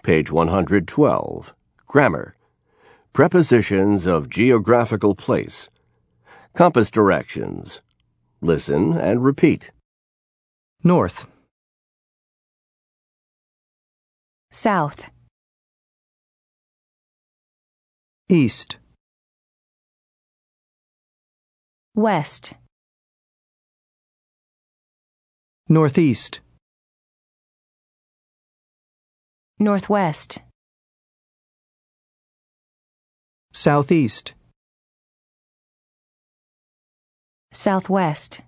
Page 112. Grammar. Prepositions of geographical place. Compass directions. Listen and repeat. North, South, east, West, northeast, Northwest, southeast, Southwest.